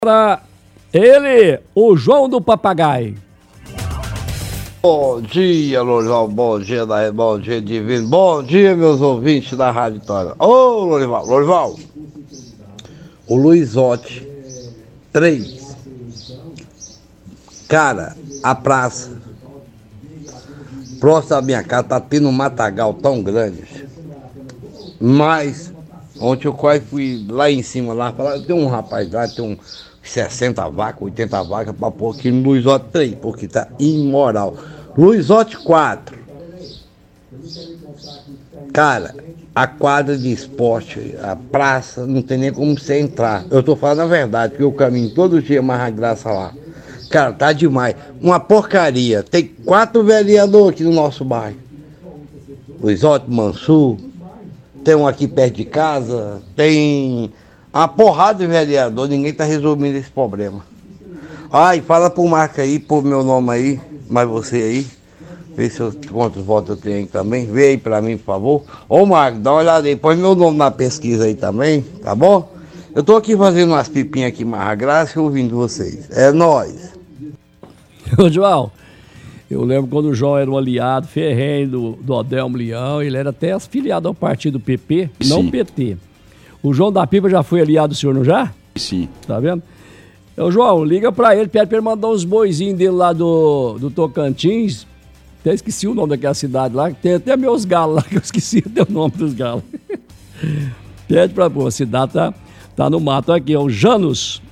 Para ele, o João do Papagaio. Bom dia, Lorival, bom dia, bom dia, divino, bom dia, meus ouvintes da Rádio Vitória. Ô, Lorival, o Luizotti, 3. Cara, a praça, próximo da minha casa, tá tendo um matagal tão grande, mas ontem eu quase fui lá em cima, lá, tem um rapaz lá, tem 60 vacas, 80 vacas pra pôr aqui no Luizotti 3, porque tá imoral. Luizotti 4. Cara, a quadra de esporte, a praça, não tem nem como você entrar. Eu tô falando a verdade, porque eu caminho todo dia mais a graça lá. Cara, tá demais. Uma porcaria. Tem 4 vereadores aqui no nosso bairro. Luizotti, Mansur, tem um aqui perto de casa, tem uma porrada de vereador, ninguém tá resolvendo esse problema. Ai, fala pro Marco aí, pôr meu nome aí, mas você aí, vê quantos votos eu tenho aí também, vê aí pra mim, por favor. Ô Marco, dá uma olhada aí, põe meu nome na pesquisa aí também, tá bom? Eu tô aqui fazendo umas pipinhas aqui, mais graça, e ouvindo vocês. É nóis. Ô João, eu lembro quando o João era um aliado ferrenho do Odelmo Leão, ele era até afiliado ao partido PP, não PT. O João da Pipa já foi aliado do senhor, não já? Sim. Tá vendo? Ô João, liga pra ele, pede pra ele mandar uns boizinhos dele lá do Tocantins. Até esqueci o nome daquela cidade lá, tem até meus galos lá, que eu esqueci até o nome dos galos. Pede pra pôr, a cidade tá no mato aqui, é o Janus.